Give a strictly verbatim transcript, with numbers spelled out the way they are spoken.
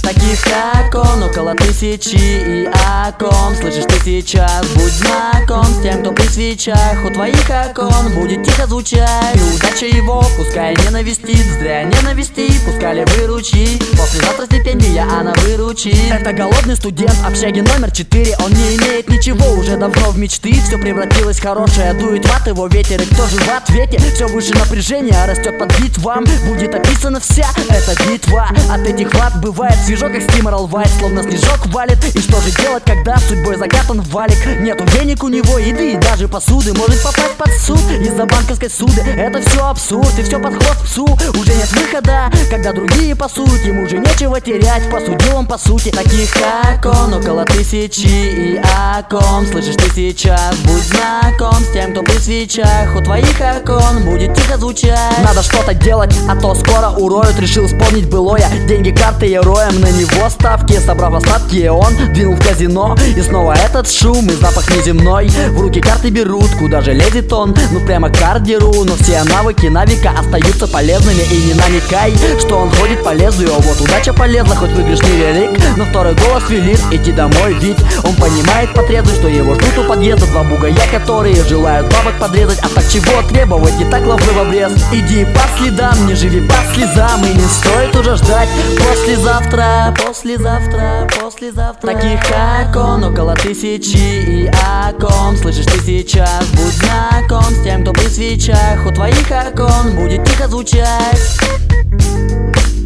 Таких как он около тысячи, и о ком слышишь ты сейчас. Будь знаком с тем, кто при свечах у твоих окон будет тихо звучать. И удача его пускай не навестит, зря ненависти пускай выручи. Послезавтра стипендия она выручит. Это голодный студент общаги номер четыре. Он не имеет ничего уже давно в мечты. Все превратилось в хорошее, дует в ад его ветер. И кто же в ответе? Все выше напряжение растет под бит вам. Будет описана вся эта битва. От этих ват бывает свежо, как стимерал вайт. Словно снежок валит. И что же делать, когда судьбой закатан в валик? Нету денег у него, еды и даже посуды. Может попасть под суд из-за банковской суды. Это все абсурд и все под хвост псу. Уже нет выхода, когда другие пасуют. Ему уже нечего терять, посудил он по сути. Таких как он около тысячи, и о ком слышишь ты сейчас. Будь знаком с тем, кто при свечах у твоих окон будет тихо звучать. Надо что-то делать, а то скоро уроют. Решил вспомнить былое, деньги, карты и роем. На него ставки, собрав остатки, он двинул в казино. И снова этот шум и запах неземной. В руки карты берут, куда же лезет он? Ну прямо к кардеру. Но все навыки на века остаются полезными. И не намекай, что он ходит по лезвию. Вот удача полезла, хоть выигрыш невелик. Но второй голос велит идти домой, ведь он понимает по трезвой, что его ждут у подъезда два бугая, которые желают бабок подрезать. А так чего требовать, не так ловлю в обрез. Иди по следам, не живи по слезам. И не стоит уже ждать послезавтра, послезавтра, послезавтра. Таких как он около тысячи, и о ком слышишь ты сейчас. Будь знаком с тем, кто при свечах у твоих окон будет тихо звучать.